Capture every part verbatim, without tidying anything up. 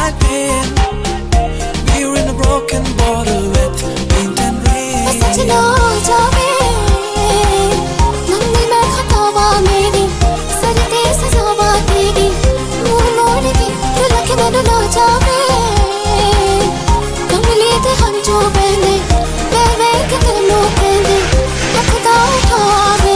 like pain. We're in a broken bottle with paint and rain. सजना जावे नन्ही मैं खतावा मेरी सरते सजावा तेरी मुंह मोड़ के रुल के मैनू ना जावे कमली ते हम जो बहने वे वे के तेनू कहंदे अखदा उठावे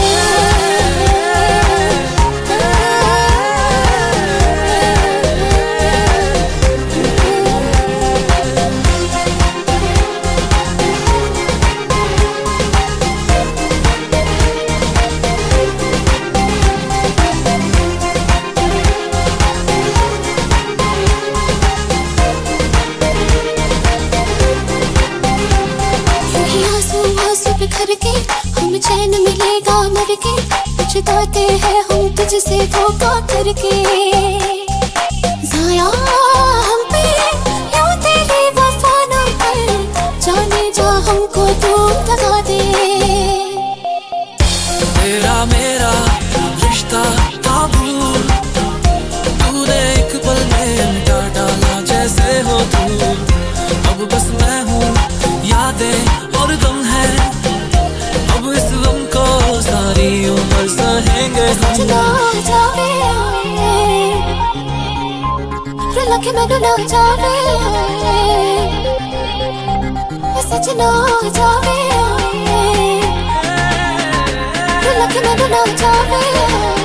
बिखर के हम चैन मिलेगा मर के पछताते हैं हम तुझसे धोखा करके ज़ाया हम पे यूं तेरी वफा न कर जाने जा हमको तू दगा दे तेरा मेरा रिश्ता था भूल तूने एक पल में मिटा डाला जैसे हो तू अब बस मैं हूँ यादें और गम है अब इस गम को सारी उम्र सहेंगे हम सजना जावे रुला के मैनू ना जावे सजना जावे रुला के मैनू ना जावे